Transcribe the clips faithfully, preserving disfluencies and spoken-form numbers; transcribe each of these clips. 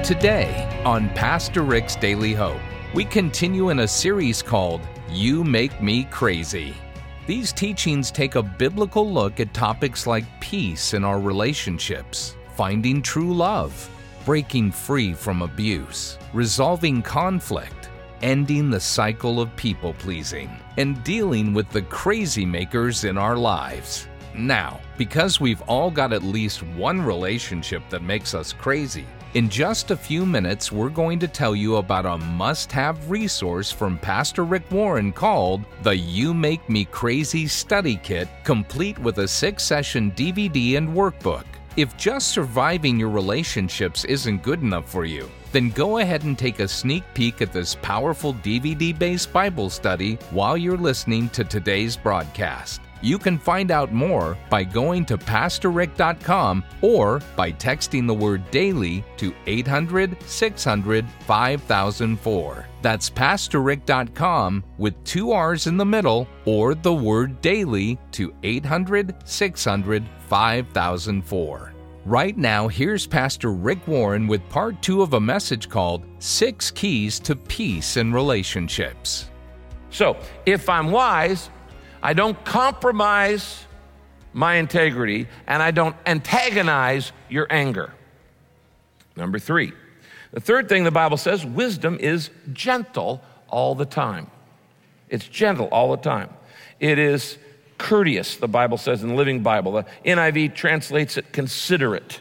Today on Pastor Rick's Daily Hope, we continue in a series called You Make Me Crazy. These teachings take a biblical look at topics like peace in our relationships, finding true love, breaking free from abuse, resolving conflict, ending the cycle of people-pleasing, and dealing with the crazy makers in our lives. Now, because we've all got at least one relationship that makes us crazy, in just a few minutes, we're going to tell you about a must-have resource from Pastor Rick Warren called the You Make Me Crazy Study Kit, complete with a six-session D V D and workbook. If just surviving your relationships isn't good enough for you, then go ahead and take a sneak peek at this powerful D V D-based Bible study while you're listening to today's broadcast. You can find out more by going to pastor rick dot com or by texting the word DAILY to eight hundred, six hundred, five thousand four. That's pastor rick dot com with two R's in the middle, or the word DAILY to eight hundred, six hundred, five thousand four. Right now, here's Pastor Rick Warren with part two of a message called Six Keys to Peace in Relationships. So, if I'm wise, I don't compromise my integrity, and I don't antagonize your anger. Number three, the third thing the Bible says, wisdom is gentle all the time. It's gentle all the time. It is courteous, the Bible says in the Living Bible. The N I V translates it considerate.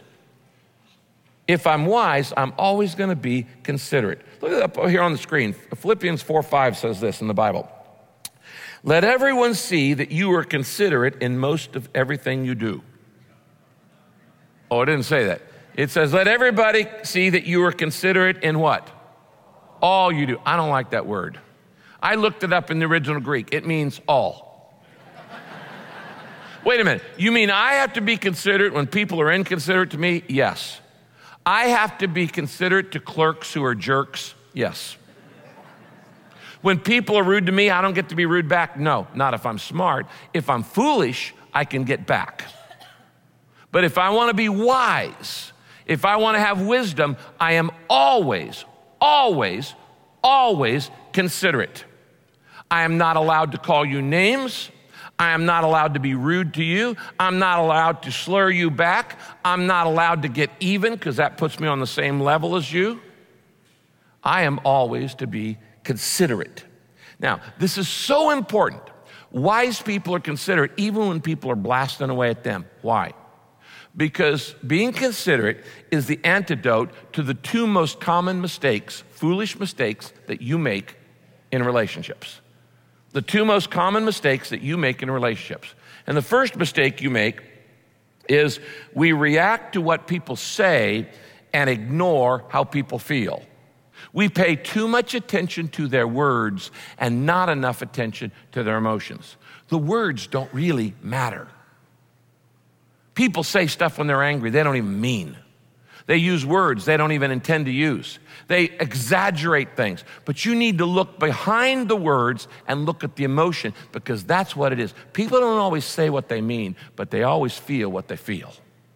If I'm wise, I'm always going to be considerate. Look at up here on the screen. Philippians four five says this in the Bible. Let everyone see that you are considerate in most of everything you do. Oh, it didn't say that. It says, let everybody see that you are considerate in what? All you do. I don't like that word. I looked it up in the original Greek. It means all. Wait a minute. You mean I have to be considerate when people are inconsiderate to me? Yes. I have to be considerate to clerks who are jerks? Yes. When people are rude to me, I don't get to be rude back? No, not if I'm smart. If I'm foolish, I can get back. But if I want to be wise, if I want to have wisdom, I am always, always, always considerate. I am not allowed to call you names. I am not allowed to be rude to you. I'm not allowed to slur you back. I'm not allowed to get even, because that puts me on the same level as you. I am always to be considerate. Now, this is so important. Wise people are considerate even when people are blasting away at them. Why? Because being considerate is the antidote to the two most common mistakes, foolish mistakes that you make in relationships. The two most common mistakes that you make in relationships. And the first mistake you make is we react to what people say and ignore how people feel. We pay too much attention to their words and not enough attention to their emotions. The words don't really matter. People say stuff when they're angry they don't even mean. They use words they don't even intend to use. They exaggerate things. But you need to look behind the words and look at the emotion, because that's what it is. People don't always say what they mean, but they always feel what they feel.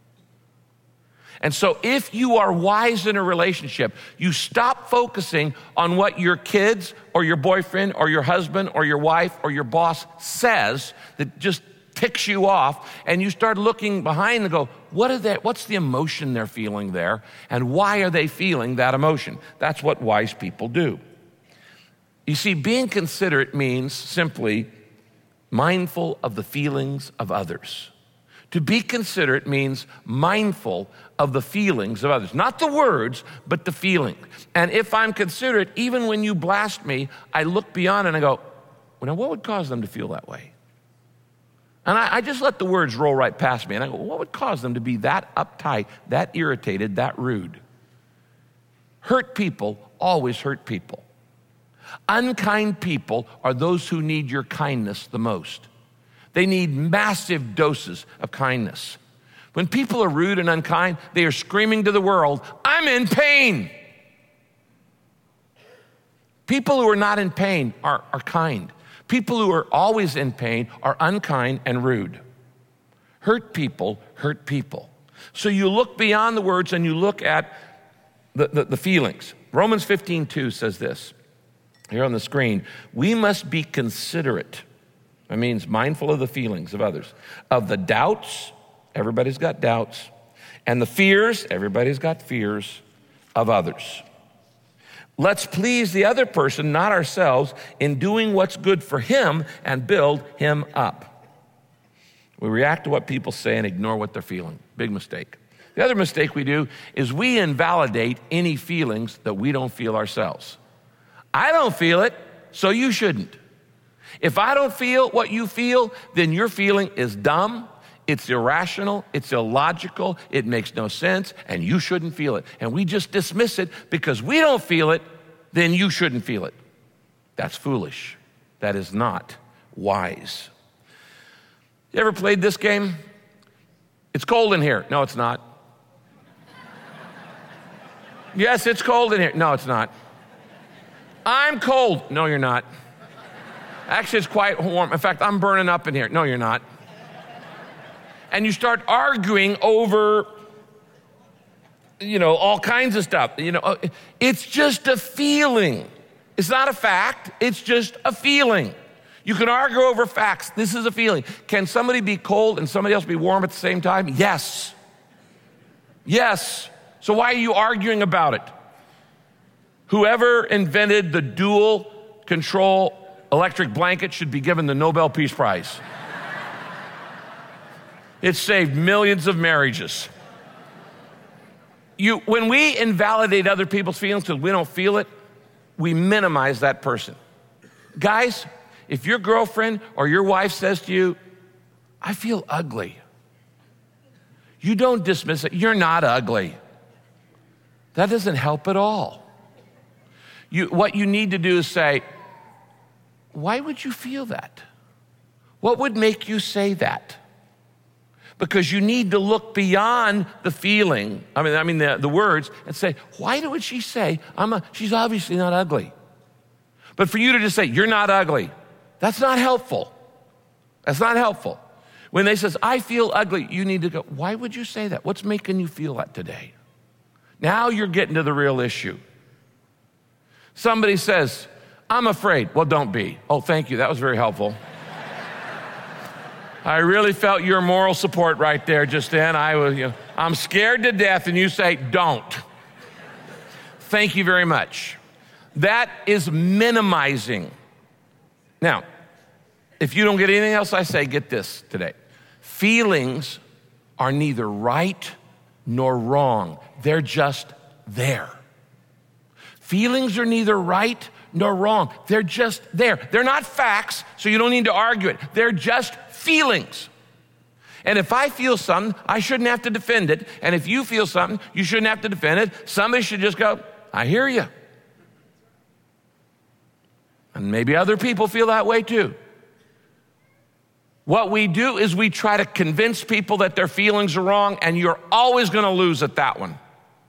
And so if you are wise in a relationship, you stop focusing on what your kids or your boyfriend or your husband or your wife or your boss says that just ticks you off, and you start looking behind and go, what are they, what's the emotion they're feeling there, and why are they feeling that emotion? That's what wise people do. You see, being considerate means simply mindful of the feelings of others. To be considerate means mindful of the feelings of others. Not the words, but the feeling. And if I'm considerate, even when you blast me, I look beyond and I go, well, now what would cause them to feel that way? And I, I just let the words roll right past me. And I go, what would cause them to be that uptight, that irritated, that rude? Hurt people always hurt people. Unkind people are those who need your kindness the most. They need massive doses of kindness. When people are rude and unkind, they are screaming to the world, I'm in pain. People who are not in pain are, are kind. People who are always in pain are unkind and rude. Hurt people hurt people. So you look beyond the words and you look at the, the, the feelings. Romans fifteen two says this, here on the screen, we must be considerate. That means mindful of the feelings of others, of the doubts, everybody's got doubts, and the fears, everybody's got fears of others. Let's please the other person, not ourselves, in doing what's good for him and build him up. We react to what people say and ignore what they're feeling. Big mistake. The other mistake we do is we invalidate any feelings that we don't feel ourselves. I don't feel it, so you shouldn't. If I don't feel what you feel, then your feeling is dumb, it's irrational, it's illogical, it makes no sense, and you shouldn't feel it. And we just dismiss it because we don't feel it, then you shouldn't feel it. That's foolish. That is not wise. You ever played this game? It's cold in here. No, it's not. Yes, it's cold in here. No, it's not. I'm cold. No, you're not. Actually, it's quite warm. In fact, I'm burning up in here. No, you're not. And you start arguing over, you know, all kinds of stuff. You know, it's just a feeling. It's not a fact. It's just a feeling. You can argue over facts. This is a feeling. Can somebody be cold and somebody else be warm at the same time? Yes. Yes. So why are you arguing about it? Whoever invented the dual control electric blanket should be given the Nobel Peace Prize. It saved millions of marriages. You, when we invalidate other people's feelings because we don't feel it, we minimize that person. Guys, if your girlfriend or your wife says to you, I feel ugly, you don't dismiss it. You're not ugly. That doesn't help at all. You, what you need to do is say, why would you feel that? What would make you say that? Because you need to look beyond the feeling, I mean, I mean the, the words, and say, why would she say, I'm a, she's obviously not ugly. But for you to just say, you're not ugly, that's not helpful. That's not helpful. When they says, I feel ugly, you need to go, why would you say that? What's making you feel that today? Now you're getting to the real issue. Somebody says, I'm afraid. Well, don't be. Oh, thank you. That was very helpful. I really felt your moral support right there just then. I was, you know, I'm scared to death, and you say, don't. Thank you very much. That is minimizing. Now, if you don't get anything else I say, get this today. Feelings are neither right nor wrong. They're just there. Feelings are neither right nor wrong. They're just there. They're not facts, so you don't need to argue it. They're just feelings. And if I feel something, I shouldn't have to defend it. And if you feel something, you shouldn't have to defend it. Somebody should just go, I hear you. And maybe other people feel that way too. What we do is we try to convince people that their feelings are wrong, and you're always going to lose at that one.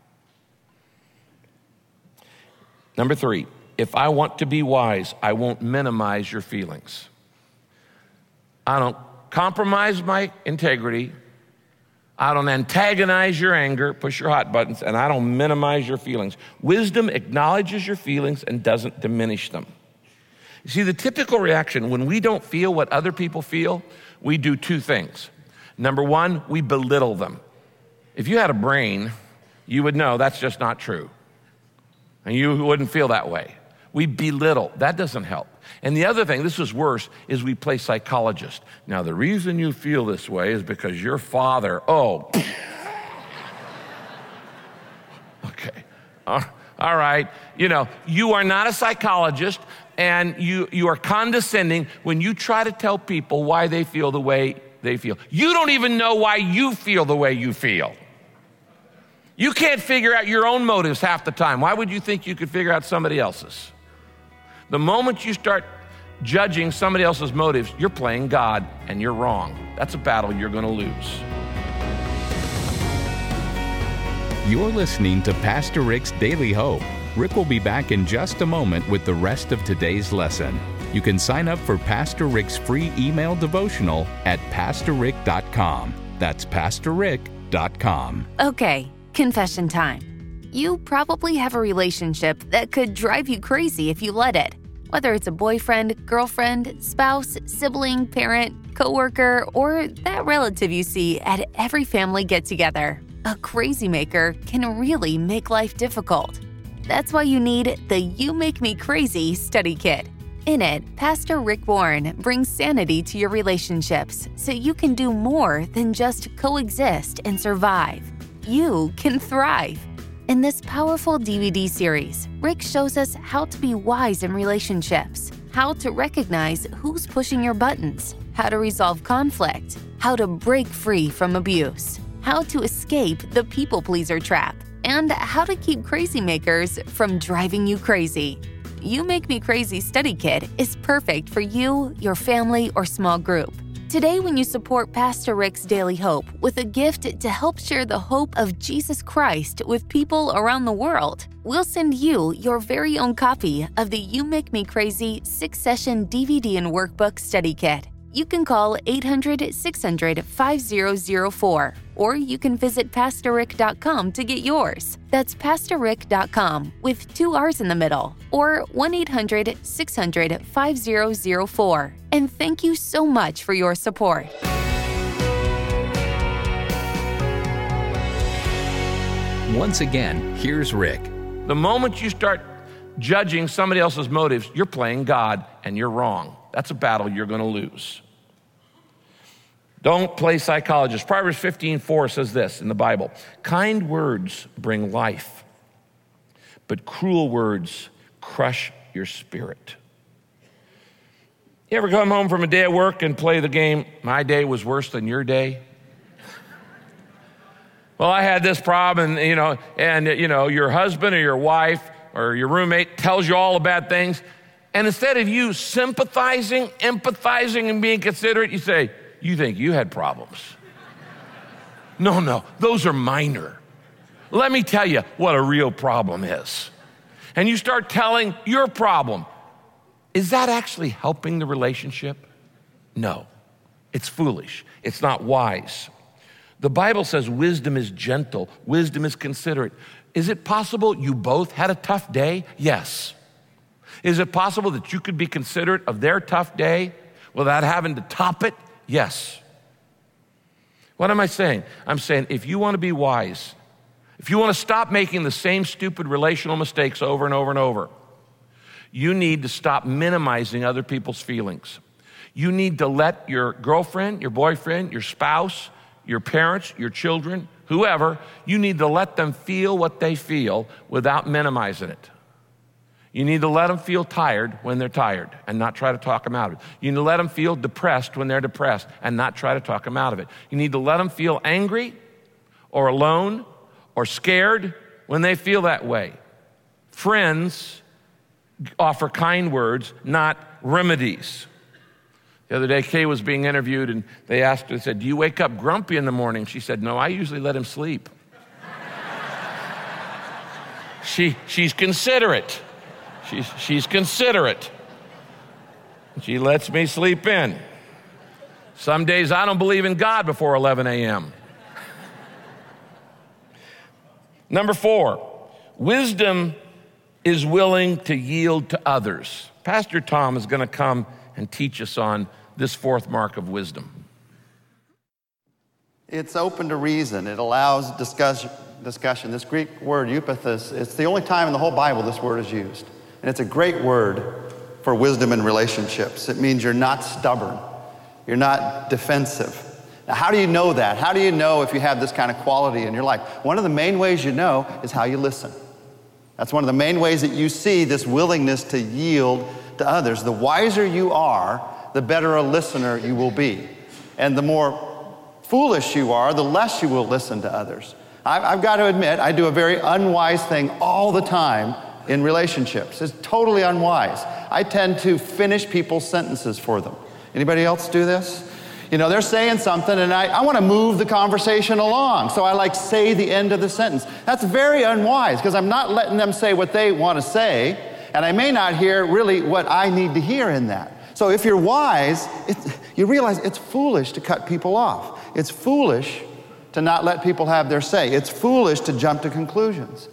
Number three, if I want to be wise, I won't minimize your feelings. I don't compromise my integrity. I don't antagonize your anger, push your hot buttons, and I don't minimize your feelings. Wisdom acknowledges your feelings and doesn't diminish them. You see, the typical reaction when we don't feel what other people feel, we do two things. Number one, we belittle them. If you had a brain, you would know that's just not true. And you wouldn't feel that way. We belittle. That doesn't help. And the other thing, this is worse, is we play psychologist. Now, the reason you feel this way is because your father, oh. Okay. All right. You know, you are not a psychologist, and you, you are condescending when you try to tell people why they feel the way they feel. You don't even know why you feel the way you feel. You can't figure out your own motives half the time. Why would you think you could figure out somebody else's? The moment you start judging somebody else's motives, you're playing God, and you're wrong. That's a battle you're going to lose. You're listening to Pastor Rick's Daily Hope. Rick will be back in just a moment with the rest of today's lesson. You can sign up for Pastor Rick's free email devotional at pastor rick dot com. That's pastor rick dot com. Okay, confession time. You probably have a relationship that could drive you crazy if you let it. Whether it's a boyfriend, girlfriend, spouse, sibling, parent, coworker, or that relative you see at every family get-together, a crazy maker can really make life difficult. That's why you need the You Make Me Crazy study kit. In it, Pastor Rick Warren brings sanity to your relationships so you can do more than just coexist and survive. You can thrive. In this powerful D V D series, Rick shows us how to be wise in relationships, how to recognize who's pushing your buttons, how to resolve conflict, how to break free from abuse, how to escape the people-pleaser trap, and how to keep crazy makers from driving you crazy. You Make Me Crazy Study Kit is perfect for you, your family, or small group. Today, when you support Pastor Rick's Daily Hope with a gift to help share the hope of Jesus Christ with people around the world, we'll send you your very own copy of the You Make Me Crazy six-session D V D and workbook study kit. You can call eight hundred, six hundred, five zero zero four, or you can visit pastor rick dot com to get yours. That's pastor rick dot com with two R's in the middle, or one eight hundred, six hundred, five zero zero four. And thank you so much for your support. Once again, here's Rick. The moment you start judging somebody else's motives, you're playing God, and you're wrong. That's a battle you're going to lose. Don't play psychologist. Proverbs fifteen four says this in the Bible: kind words bring life, but cruel words crush your spirit. You ever come home from a day at work and play the game, my day was worse than your day? Well, I had this problem, and you know, and you know, your husband or your wife or your roommate tells you all the bad things, and instead of you sympathizing, empathizing, and being considerate, you say, you think you had problems. No, no, those are minor. Let me tell you what a real problem is. And you start telling your problem. Is that actually helping the relationship? No, it's foolish. It's not wise. The Bible says wisdom is gentle. Wisdom is considerate. Is it possible you both had a tough day? Yes. Is it possible that you could be considerate of their tough day without having to top it? Yes. What am I saying? I'm saying if you want to be wise, if you want to stop making the same stupid relational mistakes over and over and over, you need to stop minimizing other people's feelings. You need to let your girlfriend, your boyfriend, your spouse, your parents, your children, whoever, you need to let them feel what they feel without minimizing it. You need to let them feel tired when they're tired and not try to talk them out of it. You need to let them feel depressed when they're depressed and not try to talk them out of it. You need to let them feel angry or alone or scared when they feel that way. Friends offer kind words, not remedies. The other day, Kay was being interviewed, and they asked her, they said, do you wake up grumpy in the morning? She said, no, I usually let him sleep. she, she's considerate. She's, she's considerate. She lets me sleep in. Some days I don't believe in God before eleven a.m. Number four, wisdom is willing to yield to others. Pastor Tom is going to come and teach us on this fourth mark of wisdom. It's open to reason. It allows discussion. discussion. This Greek word, eupathos, it's the only time in the whole Bible this word is used. And it's a great word for wisdom in relationships. It means you're not stubborn. You're not defensive. Now, how do you know that? How do you know if you have this kind of quality in your life? One of the main ways you know is how you listen. That's one of the main ways that you see this willingness to yield to others. The wiser you are, the better a listener you will be. And the more foolish you are, the less you will listen to others. I've, I've got to admit, I do a very unwise thing all the time in relationships. It's totally unwise. I tend to finish people's sentences for them. Anybody else do this? You know, they're saying something and I, I want to move the conversation along. So I like say the end of the sentence. That's very unwise because I'm not letting them say what they want to say, and I may not hear really what I need to hear in that. So if you're wise, it's, you realize it's foolish to cut people off. It's foolish to not let people have their say. It's foolish to jump to conclusions.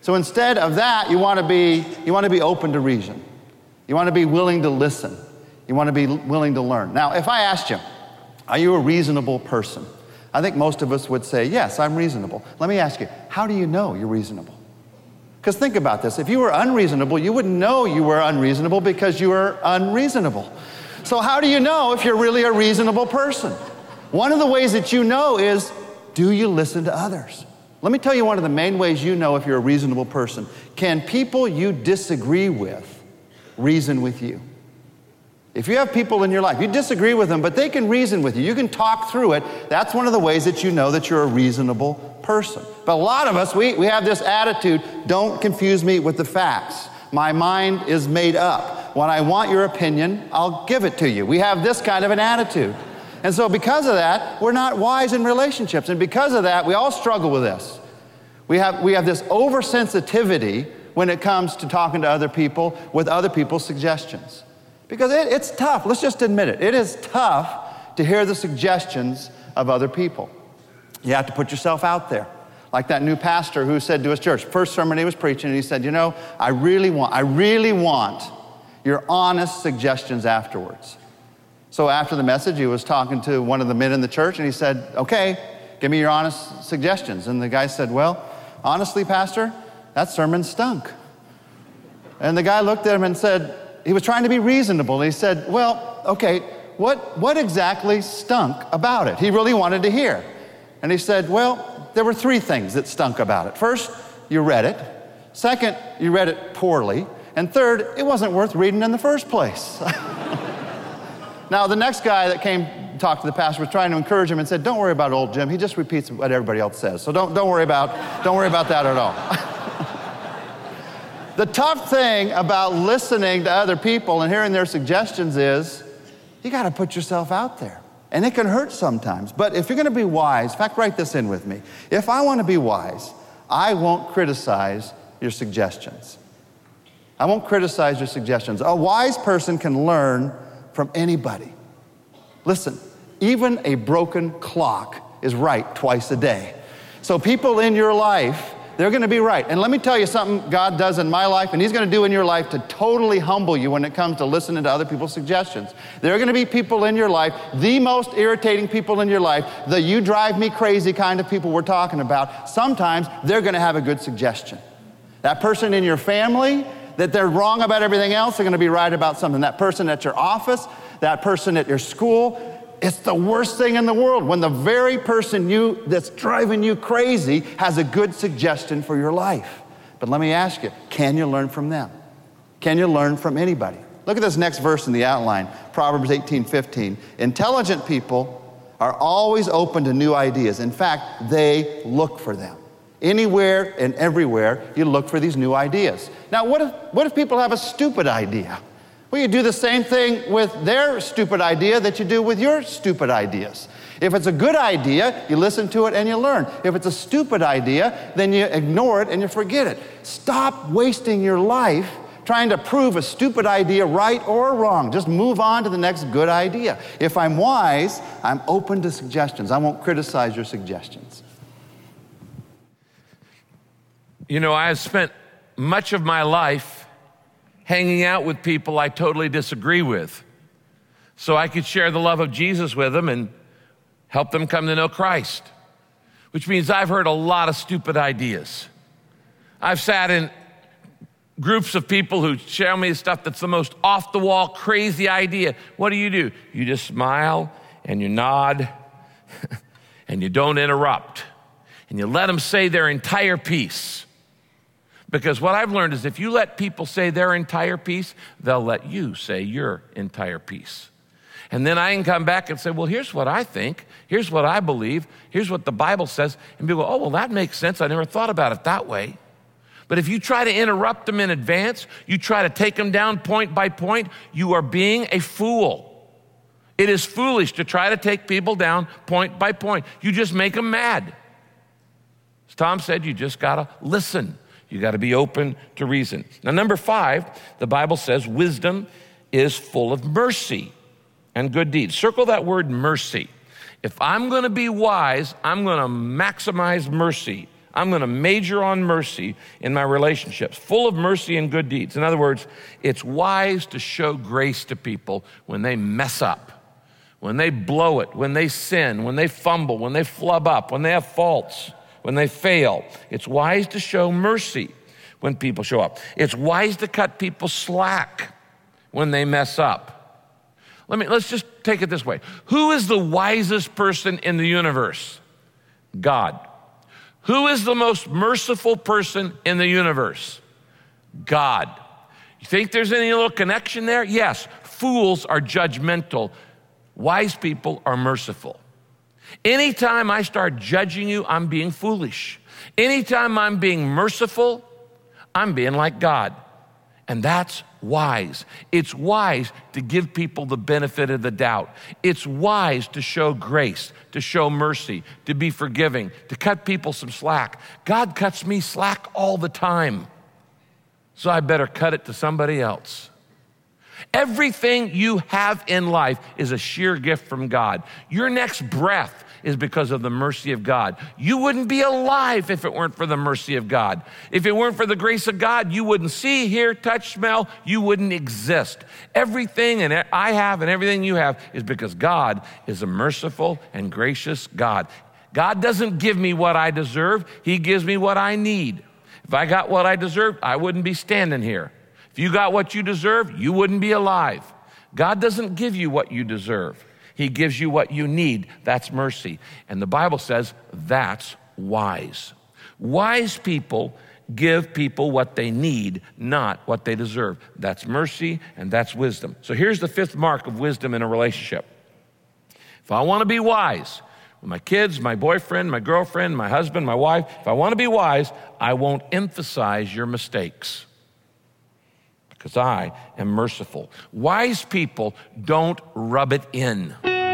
So instead of that, you want to be, you want to be open to reason. You want to be willing to listen. You want to be willing to learn. Now, if I asked you, are you a reasonable person? I think most of us would say, yes, I'm reasonable. Let me ask you, how do you know you're reasonable? Because think about this. If you were unreasonable, you wouldn't know you were unreasonable because you were unreasonable. So how do you know if you're really a reasonable person? One of the ways that you know is, do you listen to others? Let me tell you one of the main ways you know if you're a reasonable person. Can people you disagree with reason with you? If you have people in your life, you disagree with them, but they can reason with you. You can talk through it. That's one of the ways that you know that you're a reasonable person. But a lot of us, we, we have this attitude, don't confuse me with the facts. My mind is made up. When I want your opinion, I'll give it to you. We have this kind of an attitude. And so because of that, we're not wise in relationships. And because of that, we all struggle with this. We have, we have this oversensitivity when it comes to talking to other people with other people's suggestions. Because it, it's tough. Let's just admit it. It is tough to hear the suggestions of other people. You have to put yourself out there. Like that new pastor who said to his church, first sermon he was preaching, and he said, you know, I really want, I really want your honest suggestions afterwards. So after the message, he was talking to one of the men in the church, and he said, okay, give me your honest suggestions. And the guy said, well, honestly, Pastor, that sermon stunk. And the guy looked at him and said, he was trying to be reasonable. And he said, well, okay, what, what exactly stunk about it? He really wanted to hear. And he said, well, there were three things that stunk about it. First, you read it. Second, you read it poorly. And third, it wasn't worth reading in the first place. Now, the next guy that came to talk to the pastor was trying to encourage him and said, don't worry about old Jim. He just repeats what everybody else says. So don't, don't worry about, don't worry about that at all. The tough thing about listening to other people and hearing their suggestions is you got to put yourself out there. And it can hurt sometimes. But if you're going to be wise, in fact, write this in with me. If I want to be wise, I won't criticize your suggestions. I won't criticize your suggestions. A wise person can learn from anybody. Listen, even a broken clock is right twice a day. So people in your life, they're going to be right. And let me tell you something God does in my life and he's going to do in your life to totally humble you when it comes to listening to other people's suggestions. There are going to be people in your life, the most irritating people in your life, the you drive me crazy kind of people we're talking about. Sometimes they're going to have a good suggestion. That person in your family, that they're wrong about everything else, they're going to be right about something. That person at your office, that person at your school, it's the worst thing in the world when the very person you that's driving you crazy has a good suggestion for your life. But let me ask you, can you learn from them? Can you learn from anybody? Look at this next verse in the outline, Proverbs eighteen fifteen. Intelligent people are always open to new ideas. In fact, they look for them. Anywhere and everywhere, you look for these new ideas. Now, what if, what if people have a stupid idea? Well, you do the same thing with their stupid idea that you do with your stupid ideas. If it's a good idea, you listen to it and you learn. If it's a stupid idea, then you ignore it and you forget it. Stop wasting your life trying to prove a stupid idea right or wrong. Just move on to the next good idea. If I'm wise, I'm open to suggestions. I won't criticize your suggestions. You know, I have spent much of my life hanging out with people I totally disagree with, so I could share the love of Jesus with them and help them come to know Christ, which means I've heard a lot of stupid ideas. I've sat in groups of people who share me stuff that's the most off-the-wall, crazy idea. What do you do? You just smile and you nod and you don't interrupt and you let them say their entire piece. Because what I've learned is if you let people say their entire piece, they'll let you say your entire piece. And then I can come back and say, well, here's what I think. Here's what I believe. Here's what the Bible says. And people go, oh, well, that makes sense. I never thought about it that way. But if you try to interrupt them in advance, you try to take them down point by point, you are being a fool. It is foolish to try to take people down point by point. You just make them mad. As Tom said, you just got to listen. You got to be open to reason. Now, number five, the Bible says wisdom is full of mercy and good deeds. Circle that word mercy. If I'm going to be wise, I'm going to maximize mercy. I'm going to major on mercy in my relationships, full of mercy and good deeds. In other words, it's wise to show grace to people when they mess up, when they blow it, when they sin, when they fumble, when they flub up, when they have faults, when they fail. It's wise to show mercy when people show up. It's wise to cut people slack when they mess up. Let me, let's just take it this way. Who is the wisest person in the universe? God. Who is the most merciful person in the universe? God. You think there's any little connection there? Yes. Fools are judgmental. Wise people are merciful. Anytime I start judging you, I'm being foolish. Anytime I'm being merciful, I'm being like God. And that's wise. It's wise to give people the benefit of the doubt. It's wise to show grace, to show mercy, to be forgiving, to cut people some slack. God cuts me slack all the time, so I better cut it to somebody else. Everything you have in life is a sheer gift from God. Your next breath is because of the mercy of God. You wouldn't be alive if it weren't for the mercy of God. If it weren't for the grace of God, you wouldn't see, hear, touch, smell. You wouldn't exist. Everything and I have and everything you have is because God is a merciful and gracious God. God doesn't give me what I deserve. He gives me what I need. If I got what I deserved, I wouldn't be standing here. If you got what you deserve, you wouldn't be alive. God doesn't give you what you deserve. He gives you what you need. That's mercy. And the Bible says that's wise. Wise people give people what they need, not what they deserve. That's mercy and that's wisdom. So here's the fifth mark of wisdom in a relationship. If I want to be wise with my kids, my boyfriend, my girlfriend, my husband, my wife, if I want to be wise, I won't emphasize your mistakes, because I am merciful. Wise people don't rub it in.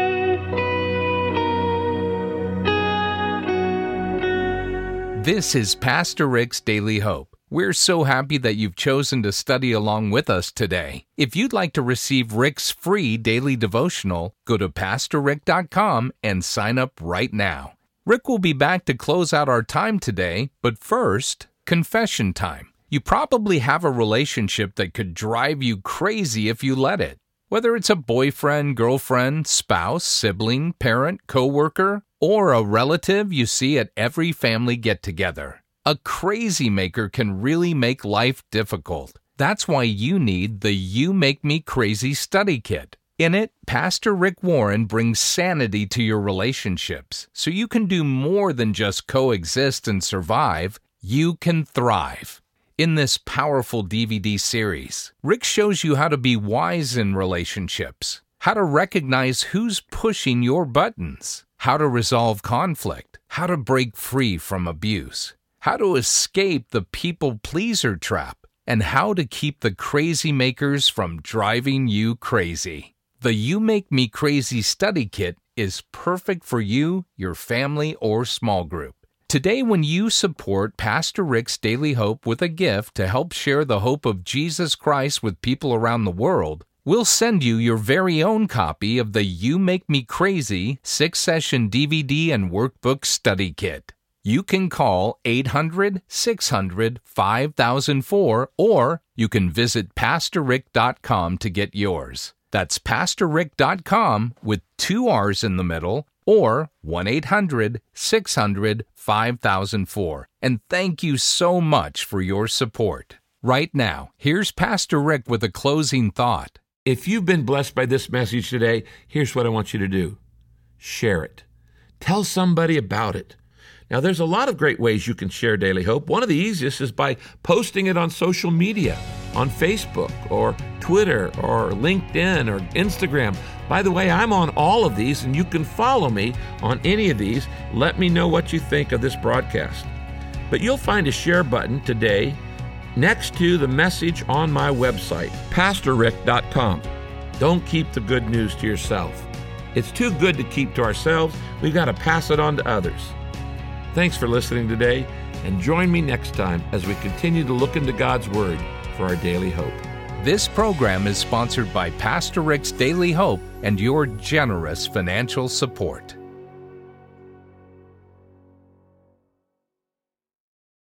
This is Pastor Rick's Daily Hope. We're so happy that you've chosen to study along with us today. If you'd like to receive Rick's free daily devotional, go to pastor rick dot com and sign up right now. Rick will be back to close out our time today, but first, confession time. You probably have a relationship that could drive you crazy if you let it. Whether it's a boyfriend, girlfriend, spouse, sibling, parent, coworker, or a relative you see at every family get-together. A crazy maker can really make life difficult. That's why you need the You Make Me Crazy study kit. In it, Pastor Rick Warren brings sanity to your relationships so you can do more than just coexist and survive. You can thrive. In this powerful D V D series, Rick shows you how to be wise in relationships, how to recognize who's pushing your buttons, how to resolve conflict, how to break free from abuse, how to escape the people-pleaser trap, and how to keep the crazy makers from driving you crazy. The You Make Me Crazy study kit is perfect for you, your family, or small group. Today, when you support Pastor Rick's Daily Hope with a gift to help share the hope of Jesus Christ with people around the world, we'll send you your very own copy of the You Make Me Crazy six-session D V D and workbook study kit. You can call eight hundred, six hundred, five thousand four, or you can visit pastor rick dot com to get yours. That's pastor rick dot com with two R's in the middle, or one eight hundred, six hundred, five thousand four. And thank you so much for your support. Right now, here's Pastor Rick with a closing thought. If you've been blessed by this message today, here's what I want you to do. Share it. Tell somebody about it. Now, there's a lot of great ways you can share Daily Hope. One of the easiest is by posting it on social media, on Facebook or Twitter or LinkedIn or Instagram. By the way, I'm on all of these, and you can follow me on any of these. Let me know what you think of this broadcast. But you'll find a share button today next to the message on my website, pastor rick dot com. Don't keep the good news to yourself. It's too good to keep to ourselves. We've got to pass it on to others. Thanks for listening today, and join me next time as we continue to look into God's Word for our daily hope. This program is sponsored by Pastor Rick's Daily Hope and your generous financial support.